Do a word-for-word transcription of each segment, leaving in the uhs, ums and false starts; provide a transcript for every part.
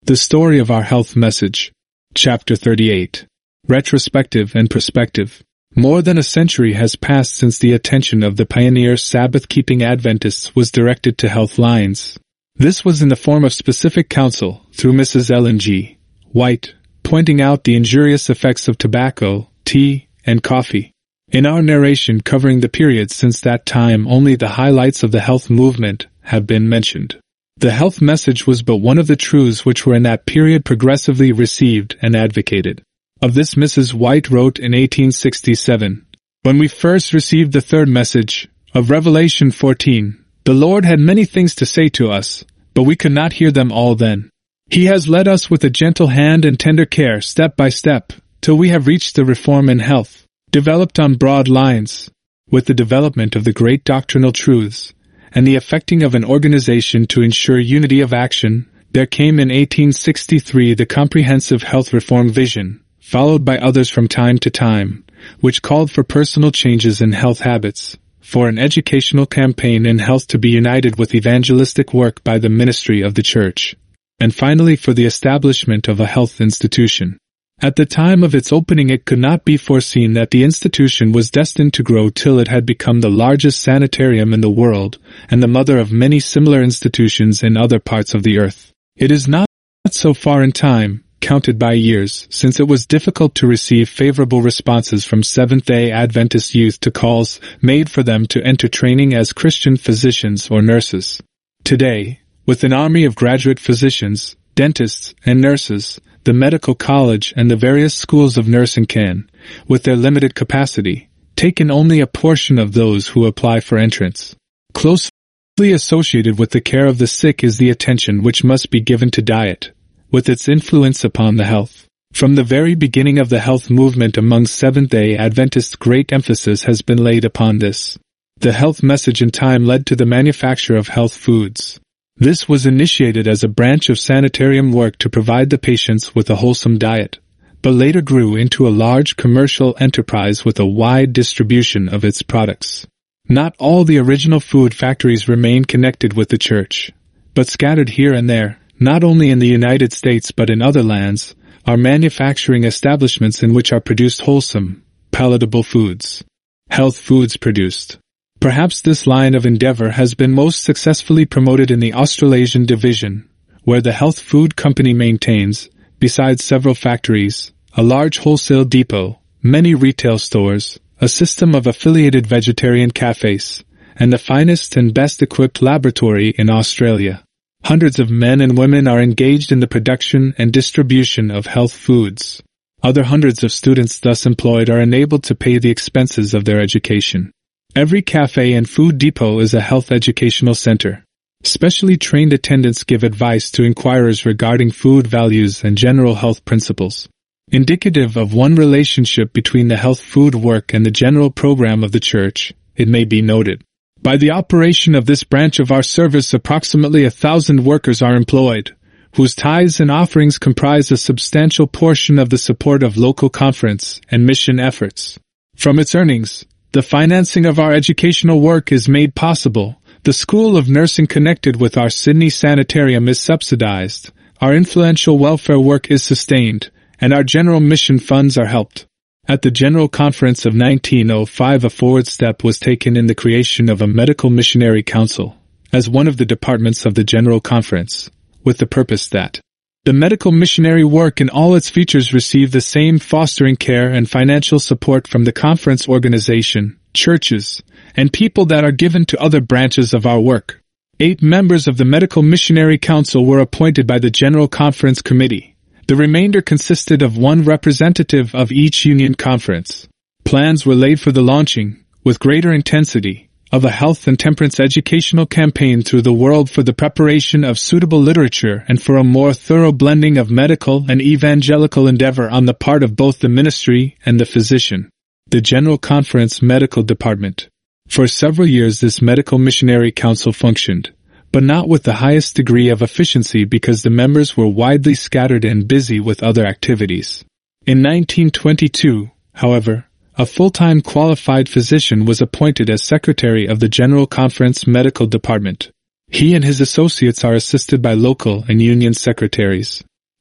The Story of Our Health Message. Chapter thirty-eight. Retrospective and Perspective. More than a century has passed since the attention of the pioneer Sabbath-keeping Adventists was directed to health lines. This was in the form of specific counsel, through Missus Ellen G. White, pointing out the injurious effects of tobacco, tea, and coffee. In our narration covering the period since that time, only the highlights of the health movement have been mentioned. The health message was but one of the truths which were in that period progressively received and advocated. Of this Missus White wrote in eighteen sixty-seven, "When we first received the third message of Revelation fourteen, the Lord had many things to say to us, but we could not hear them all then. He has led us with a gentle hand and tender care, step by step, till we have reached the reform in health, developed on broad lines. With the development of the great doctrinal truths, and the effecting of an organization to ensure unity of action, there came in eighteen sixty-three the comprehensive health reform vision, followed by others from time to time, which called for personal changes in health habits, for an educational campaign in health to be united with evangelistic work by the ministry of the Church, and finally for the establishment of a health institution. At the time of its opening it could not be foreseen that the institution was destined to grow till it had become the largest sanitarium in the world, and the mother of many similar institutions in other parts of the earth. It is not so far in time, counted by years, since it was difficult to receive favorable responses from Seventh-day Adventist youth to calls made for them to enter training as Christian physicians or nurses. Today, with an army of graduate physicians, dentists, and nurses, the medical college and the various schools of nursing can, with their limited capacity, take in only a portion of those who apply for entrance. Closely associated with the care of the sick is the attention which must be given to diet, with its influence upon the health. From the very beginning of the health movement among Seventh-day Adventists, great emphasis has been laid upon this. The health message in time led to the manufacture of health foods. This was initiated as a branch of sanitarium work to provide the patients with a wholesome diet, but later grew into a large commercial enterprise with a wide distribution of its products. Not all the original food factories remain connected with the Church, but scattered here and there, not only in the United States but in other lands, are manufacturing establishments in which are produced wholesome, palatable foods. Health foods produced. Perhaps this line of endeavor has been most successfully promoted in the Australasian division, where the Health Food Company maintains, besides several factories, a large wholesale depot, many retail stores, a system of affiliated vegetarian cafes, and the finest and best-equipped laboratory in Australia. Hundreds of men and women are engaged in the production and distribution of health foods. Other hundreds of students thus employed are enabled to pay the expenses of their education. Every cafe and food depot is a health educational center. Specially trained attendants give advice to inquirers regarding food values and general health principles. Indicative of one relationship between the health food work and the general program of the Church, it may be noted. By the operation of this branch of our service approximately a thousand workers are employed, whose tithes and offerings comprise a substantial portion of the support of local conference and mission efforts. From its earnings, the financing of our educational work is made possible, the School of Nursing connected with our Sydney Sanitarium is subsidized, our influential welfare work is sustained, and our general mission funds are helped. At the General Conference of nineteen oh five a forward step was taken in the creation of a Medical Missionary Council, as one of the departments of the General Conference, with the purpose that the medical missionary work in all its features receive the same fostering care and financial support from the conference organization, churches, and people that are given to other branches of our work. Eight members of the Medical Missionary Council were appointed by the General Conference Committee. The remainder consisted of one representative of each union conference. Plans were laid for the launching, with greater intensity, of a health and temperance educational campaign through the world for the preparation of suitable literature and for a more thorough blending of medical and evangelical endeavor on the part of both the ministry and the physician. The General Conference Medical Department. For several years this Medical Missionary Council functioned, but not with the highest degree of efficiency because the members were widely scattered and busy with other activities. In nineteen twenty-two, however, a full-time qualified physician was appointed as secretary of the General Conference Medical Department. He and his associates are assisted by local and union secretaries.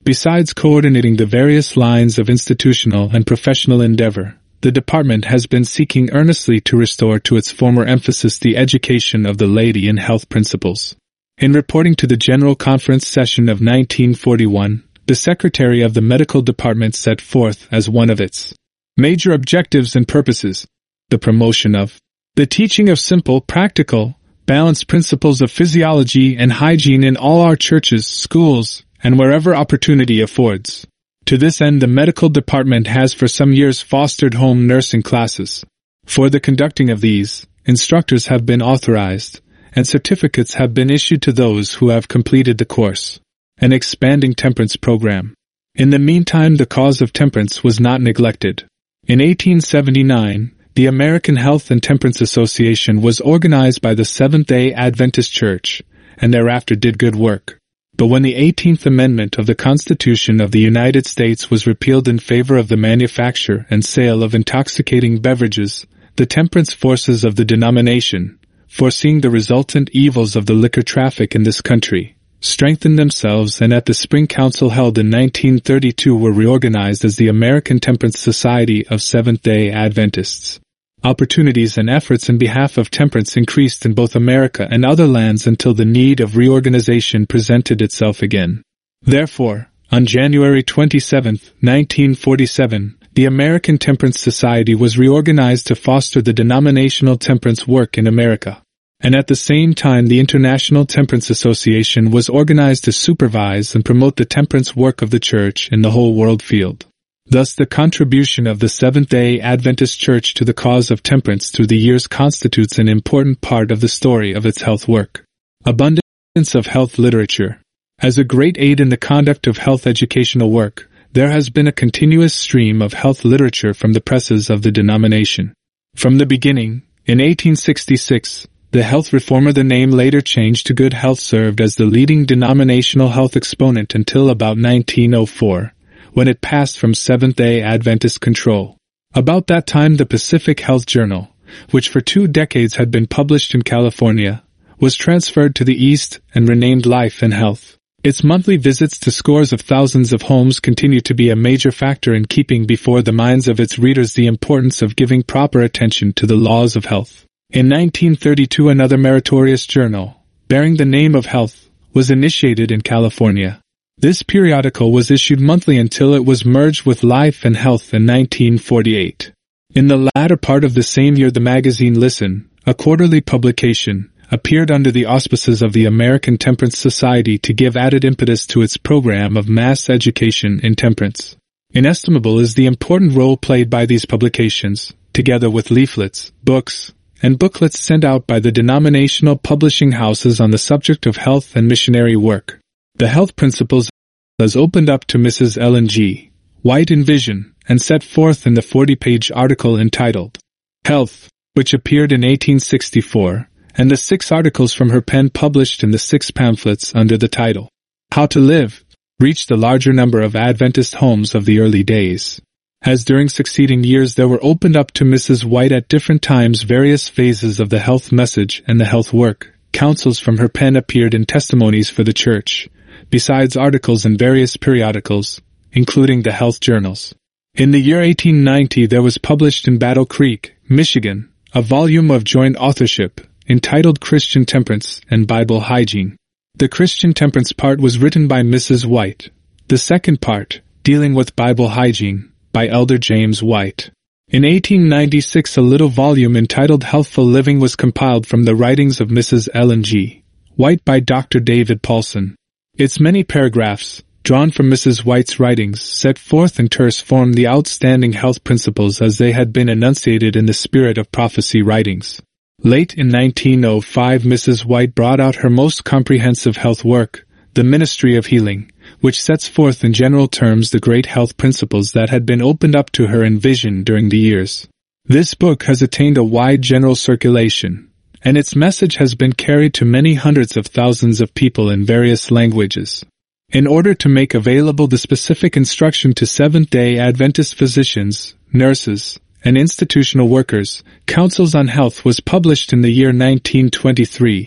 Besides coordinating the various lines of institutional and professional endeavor, the department has been seeking earnestly to restore to its former emphasis the education of the laity in health principles. In reporting to the General Conference session of nineteen forty-one, the Secretary of the Medical Department set forth as one of its major objectives and purposes the promotion of the teaching of simple, practical, balanced principles of physiology and hygiene in all our churches, schools, and wherever opportunity affords. To this end, the medical department has for some years fostered home nursing classes. For the conducting of these, instructors have been authorized, and certificates have been issued to those who have completed the course. An expanding temperance program. In the meantime, the cause of temperance was not neglected. In eighteen seventy-nine, the American Health and Temperance Association was organized by the Seventh-day Adventist Church, and thereafter did good work. But when the eighteenth Amendment of the Constitution of the United States was repealed in favor of the manufacture and sale of intoxicating beverages, the temperance forces of the denomination, foreseeing the resultant evils of the liquor traffic in this country, strengthened themselves and at the Spring Council held in nineteen thirty-two were reorganized as the American Temperance Society of Seventh-day Adventists. Opportunities and efforts in behalf of temperance increased in both America and other lands until the need of reorganization presented itself again. Therefore, on January twenty-seventh, nineteen forty-seven, the American Temperance Society was reorganized to foster the denominational temperance work in America. And at the same time the International Temperance Association was organized to supervise and promote the temperance work of the Church in the whole world field. Thus the contribution of the Seventh-day Adventist Church to the cause of temperance through the years constitutes an important part of the story of its health work. Abundance of health literature. As a great aid in the conduct of health educational work, there has been a continuous stream of health literature from the presses of the denomination. From the beginning, in eighteen sixty-six, the Health Reformer, the name later changed to Good Health, served as the leading denominational health exponent until about nineteen oh four, when it passed from Seventh-day Adventist control. About that time the Pacific Health Journal, which for two decades had been published in California, was transferred to the East and renamed Life and Health. Its monthly visits to scores of thousands of homes continue to be a major factor in keeping before the minds of its readers the importance of giving proper attention to the laws of health. In nineteen thirty-two, another meritorious journal, bearing the name of Health, was initiated in California. This periodical was issued monthly until it was merged with Life and Health in nineteen forty-eight. In the latter part of the same year the magazine Listen, a quarterly publication, appeared under the auspices of the American Temperance Society to give added impetus to its program of mass education in temperance. Inestimable is the important role played by these publications, together with leaflets, books, and booklets sent out by the denominational publishing houses on the subject of health and missionary work. The Health Principles was opened up to Missus Ellen G. White in Vision, and set forth in the forty-page article entitled Health, which appeared in eighteen sixty-four, and the six articles from her pen published in the six pamphlets under the title How to Live, reached a larger number of Adventist homes of the early days. As during succeeding years there were opened up to Missus White at different times various phases of the health message and the health work, counsels from her pen appeared in Testimonies for the Church, besides articles in various periodicals, including the health journals. In the year eighteen ninety there was published in Battle Creek, Michigan, a volume of joint authorship, entitled Christian Temperance and Bible Hygiene. The Christian Temperance part was written by Missus White. The second part, dealing with Bible Hygiene, by Elder James White. In eighteen ninety-six a little volume entitled Healthful Living was compiled from the writings of Missus Ellen G. White by Doctor David Paulson. Its many paragraphs, drawn from Missus White's writings, set forth in terse form the outstanding health principles as they had been enunciated in the Spirit of Prophecy writings. Late in nineteen oh five Missus White brought out her most comprehensive health work, The Ministry of Healing, which sets forth in general terms the great health principles that had been opened up to her in vision during the years. This book has attained a wide general circulation, and its message has been carried to many hundreds of thousands of people in various languages. In order to make available the specific instruction to Seventh-day Adventist physicians, nurses, and institutional workers, Counsels on Health was published in the year nineteen twenty-three,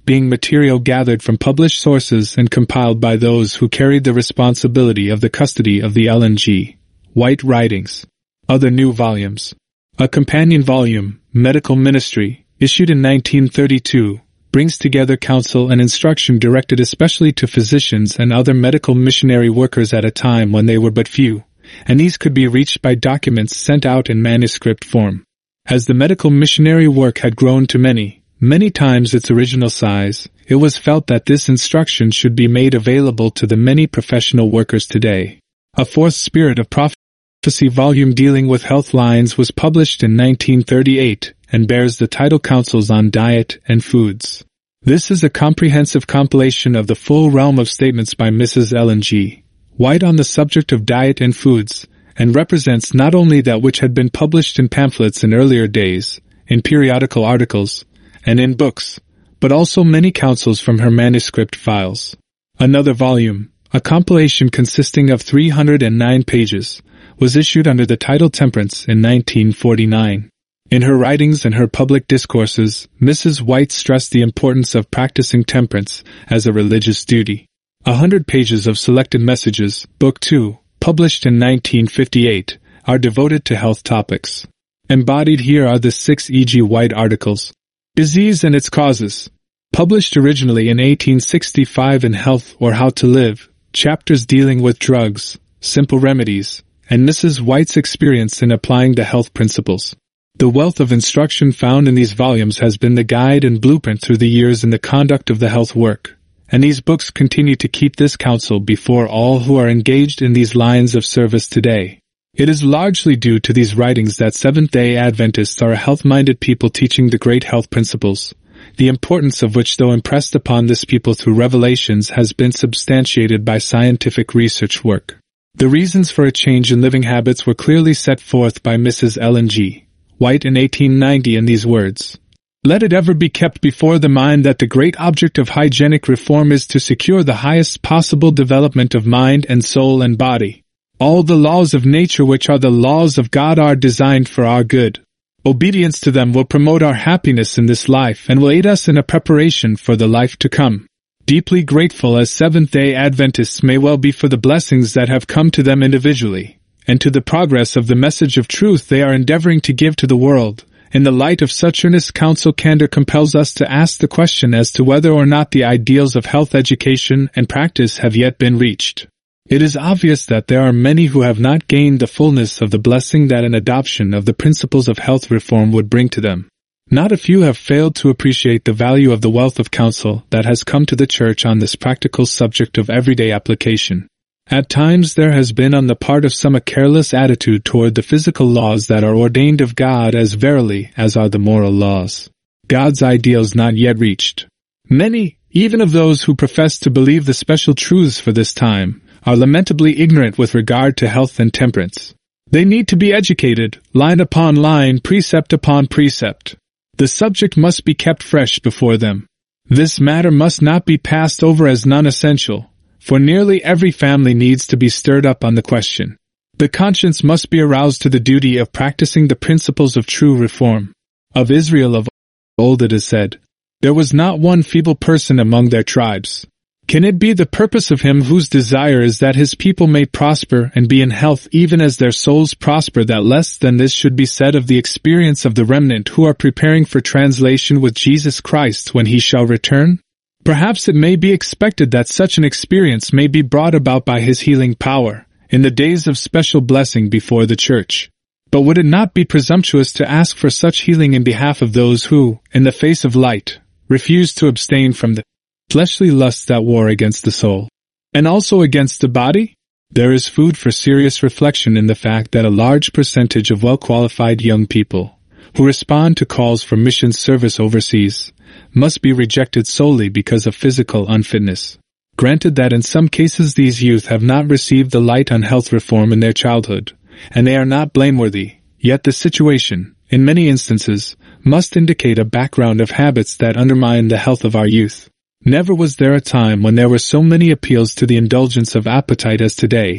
being material gathered from published sources and compiled by those who carried the responsibility of the custody of the Ellen G. White writings. Other new volumes. A companion volume, Medical Ministry, issued in nineteen thirty-two, brings together counsel and instruction directed especially to physicians and other medical missionary workers at a time when they were but few, and these could be reached by documents sent out in manuscript form. As the medical missionary work had grown to many, many times its original size, it was felt that this instruction should be made available to the many professional workers today. A fourth Spirit of Prophecy volume dealing with health lines was published in nineteen thirty-eight and bears the title Counsels on Diet and Foods. This is a comprehensive compilation of the full realm of statements by Missus Ellen G. White on the subject of diet and foods, and represents not only that which had been published in pamphlets in earlier days, in periodical articles, and in books, but also many counsels from her manuscript files. Another volume, a compilation consisting of three hundred nine pages, was issued under the title Temperance in nineteen forty-nine. In her writings and her public discourses, Missus White stressed the importance of practicing temperance as a religious duty. A hundred pages of selected messages, Book two, published in nineteen fifty-eight, are devoted to health topics. Embodied here are the six E G White articles. Disease and its Causes, published originally in eighteen sixty-five in Health or How to Live, chapters dealing with drugs, simple remedies, and Missus White's experience in applying the health principles. The wealth of instruction found in these volumes has been the guide and blueprint through the years in the conduct of the health work, and these books continue to keep this counsel before all who are engaged in these lines of service today. It is largely due to these writings that Seventh-day Adventists are a health-minded people teaching the great health principles, the importance of which, though impressed upon this people through revelations, has been substantiated by scientific research work. The reasons for a change in living habits were clearly set forth by Missus Ellen G. White in eighteen ninety in these words. Let it ever be kept before the mind that the great object of hygienic reform is to secure the highest possible development of mind and soul and body. All the laws of nature which are the laws of God are designed for our good. Obedience to them will promote our happiness in this life and will aid us in a preparation for the life to come. Deeply grateful as Seventh-day Adventists may well be for the blessings that have come to them individually, and to the progress of the message of truth they are endeavoring to give to the world, in the light of such earnest counsel, candor compels us to ask the question as to whether or not the ideals of health education and practice have yet been reached. It is obvious that there are many who have not gained the fullness of the blessing that an adoption of the principles of health reform would bring to them. Not a few have failed to appreciate the value of the wealth of counsel that has come to the Church on this practical subject of everyday application. At times there has been on the part of some a careless attitude toward the physical laws that are ordained of God as verily as are the moral laws. God's ideals not yet reached. Many, even of those who profess to believe the special truths for this time, are lamentably ignorant with regard to health and temperance. They need to be educated, line upon line, precept upon precept. The subject must be kept fresh before them. This matter must not be passed over as non-essential, for nearly every family needs to be stirred up on the question. The conscience must be aroused to the duty of practicing the principles of true reform. Of Israel of old it is said, there was not one feeble person among their tribes. Can it be the purpose of him whose desire is that his people may prosper and be in health even as their souls prosper that less than this should be said of the experience of the remnant who are preparing for translation with Jesus Christ when he shall return? Perhaps it may be expected that such an experience may be brought about by his healing power, in the days of special blessing before the Church. But would it not be presumptuous to ask for such healing in behalf of those who, in the face of light, refuse to abstain from the fleshly lusts that war against the soul, and also against the body? There is food for serious reflection in the fact that a large percentage of well-qualified young people, who respond to calls for mission service overseas, must be rejected solely because of physical unfitness. Granted that in some cases these youth have not received the light on health reform in their childhood, and they are not blameworthy, yet the situation, in many instances, must indicate a background of habits that undermine the health of our youth. Never was there a time when there were so many appeals to the indulgence of appetite as today,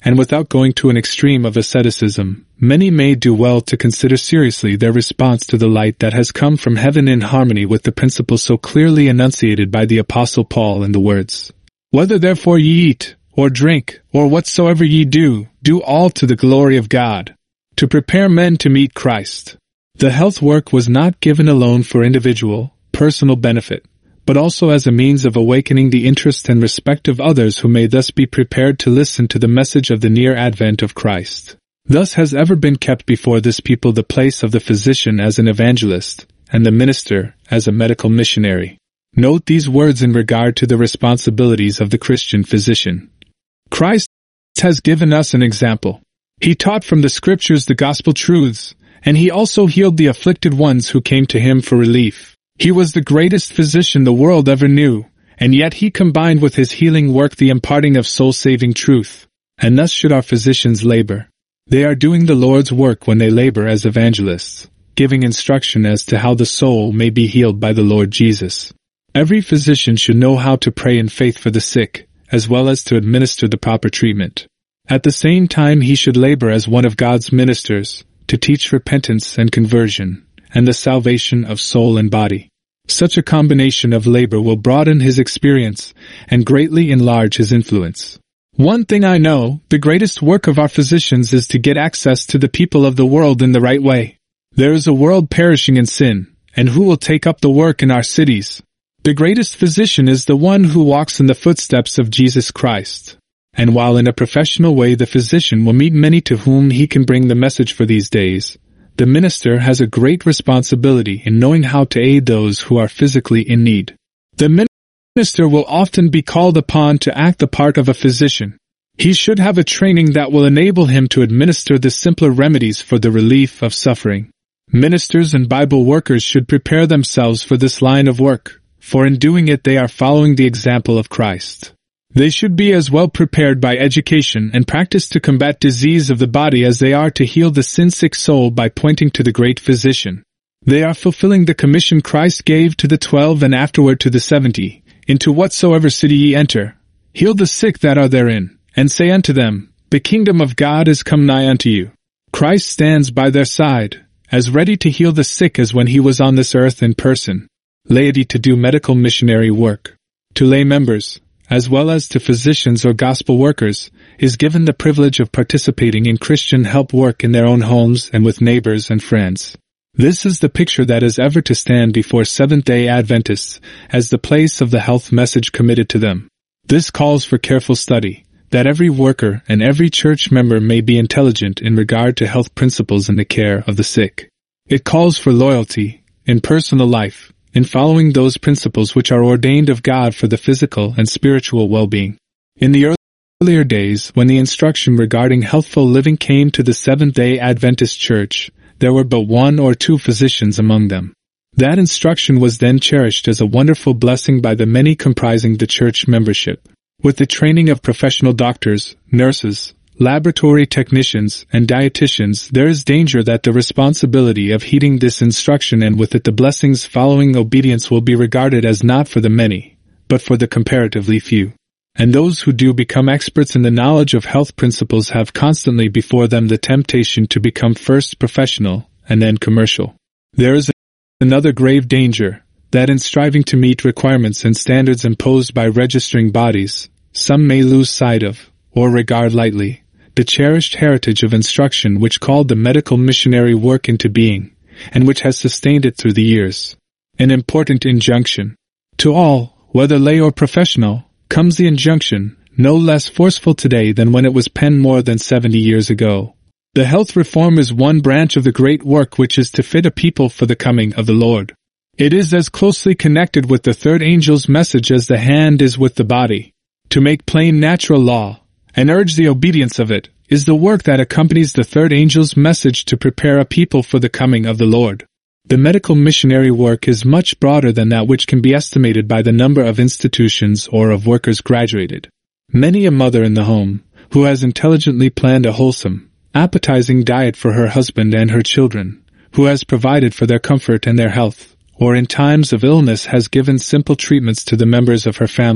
and without going to an extreme of asceticism, many may do well to consider seriously their response to the light that has come from heaven in harmony with the principles so clearly enunciated by the Apostle Paul in the words, "Whether therefore ye eat, or drink, or whatsoever ye do, do all to the glory of God," to prepare men to meet Christ. The health work was not given alone for individual, personal benefit, but also as a means of awakening the interest and respect of others who may thus be prepared to listen to the message of the near advent of Christ. Thus has ever been kept before this people the place of the physician as an evangelist, and the minister as a medical missionary. Note these words in regard to the responsibilities of the Christian physician. Christ has given us an example. He taught from the Scriptures the gospel truths, and he also healed the afflicted ones who came to him for relief. He was the greatest physician the world ever knew, and yet he combined with his healing work the imparting of soul-saving truth. And thus should our physicians labor. They are doing the Lord's work when they labor as evangelists, giving instruction as to how the soul may be healed by the Lord Jesus. Every physician should know how to pray in faith for the sick, as well as to administer the proper treatment. At the same time he should labor as one of God's ministers, to teach repentance and conversion, and the salvation of soul and body. Such a combination of labor will broaden his experience and greatly enlarge his influence. One thing I know, the greatest work of our physicians is to get access to the people of the world in the right way. There is a world perishing in sin, and who will take up the work in our cities? The greatest physician is the one who walks in the footsteps of Jesus Christ. And while in a professional way the physician will meet many to whom he can bring the message for these days, the minister has a great responsibility in knowing how to aid those who are physically in need. The minister will often be called upon to act the part of a physician. He should have a training that will enable him to administer the simpler remedies for the relief of suffering. Ministers and Bible workers should prepare themselves for this line of work, for in doing it they are following the example of Christ. They should be as well prepared by education and practice to combat disease of the body as they are to heal the sin-sick soul by pointing to the great physician. They are fulfilling the commission Christ gave to the twelve and afterward to the seventy. Into whatsoever city ye enter, heal the sick that are therein, and say unto them, The kingdom of God is come nigh unto you. Christ stands by their side, as ready to heal the sick as when he was on this earth in person. Laity to do medical missionary work. To lay members, as well as to physicians or gospel workers, is given the privilege of participating in Christian help work in their own homes and with neighbors and friends. This is the picture that is ever to stand before Seventh-day Adventists as the place of the health message committed to them. This calls for careful study, that every worker and every church member may be intelligent in regard to health principles in the care of the sick. It calls for loyalty, in personal life, in following those principles which are ordained of God for the physical and spiritual well-being. In the earlier days, when the instruction regarding healthful living came to the Seventh-day Adventist Church, there were but one or two physicians among them. That instruction was then cherished as a wonderful blessing by the many comprising the church membership. With the training of professional doctors, nurses, laboratory technicians, and dietitians, there is danger that the responsibility of heeding this instruction and with it the blessings following obedience will be regarded as not for the many, but for the comparatively few. And those who do become experts in the knowledge of health principles have constantly before them the temptation to become first professional and then commercial. There is another grave danger, that in striving to meet requirements and standards imposed by registering bodies, some may lose sight of, or regard lightly, the cherished heritage of instruction which called the medical missionary work into being, and which has sustained it through the years. An important injunction. To all, whether lay or professional, comes the injunction, no less forceful today than when it was penned more than seventy years ago. The health reform is one branch of the great work which is to fit a people for the coming of the Lord. It is as closely connected with the third angel's message as the hand is with the body. To make plain natural law, and urge the obedience of it, is the work that accompanies the third angel's message to prepare a people for the coming of the Lord. The medical missionary work is much broader than that which can be estimated by the number of institutions or of workers graduated. Many a mother in the home, who has intelligently planned a wholesome, appetizing diet for her husband and her children, who has provided for their comfort and their health, or in times of illness has given simple treatments to the members of her family,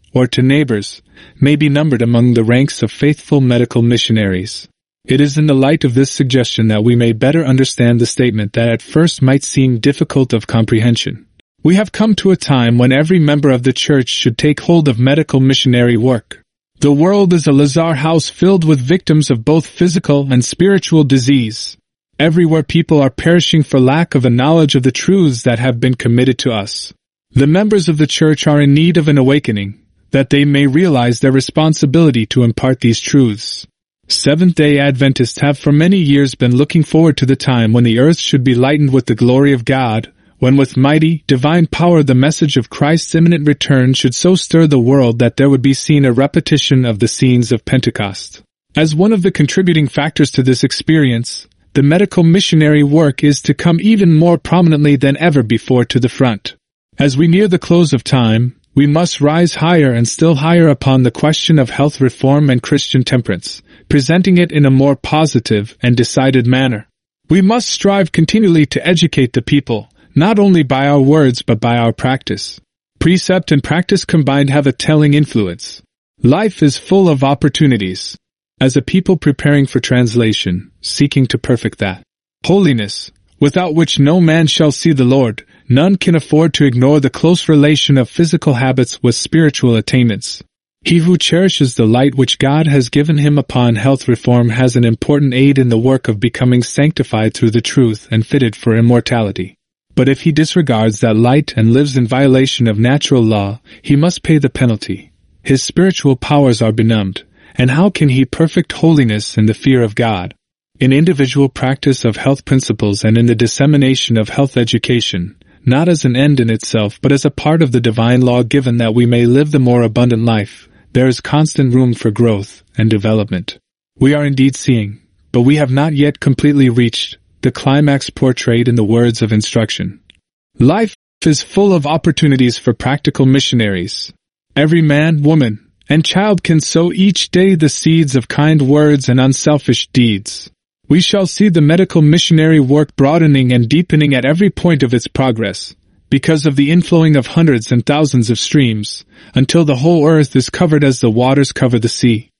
or to neighbors, may be numbered among the ranks of faithful medical missionaries. It is in the light of this suggestion that we may better understand the statement that at first might seem difficult of comprehension. We have come to a time when every member of the Church should take hold of medical missionary work. The world is a lazar house filled with victims of both physical and spiritual disease. Everywhere people are perishing for lack of a knowledge of the truths that have been committed to us. The members of the Church are in need of an awakening, that they may realize their responsibility to impart these truths. Seventh-day Adventists have for many years been looking forward to the time when the earth should be lightened with the glory of God, when with mighty, divine power the message of Christ's imminent return should so stir the world that there would be seen a repetition of the scenes of Pentecost. As one of the contributing factors to this experience, the medical missionary work is to come even more prominently than ever before to the front. As we near the close of time, we must rise higher and still higher upon the question of health reform and Christian temperance, presenting it in a more positive and decided manner. We must strive continually to educate the people, not only by our words but by our practice. Precept and practice combined have a telling influence. Life is full of opportunities. As a people preparing for translation, seeking to perfect that holiness, without which no man shall see the Lord, none can afford to ignore the close relation of physical habits with spiritual attainments. He who cherishes the light which God has given him upon health reform has an important aid in the work of becoming sanctified through the truth and fitted for immortality. But if he disregards that light and lives in violation of natural law, he must pay the penalty. His spiritual powers are benumbed, and how can he perfect holiness in the fear of God? In individual practice of health principles and in the dissemination of health education, not as an end in itself but as a part of the divine law given that we may live the more abundant life, there is constant room for growth and development. We are indeed seeing, but we have not yet completely reached, the climax portrayed in the words of instruction. Life is full of opportunities for practical missionaries. Every man, woman, and child can sow each day the seeds of kind words and unselfish deeds. We shall see the medical missionary work broadening and deepening at every point of its progress, because of the inflowing of hundreds and thousands of streams, until the whole earth is covered as the waters cover the sea.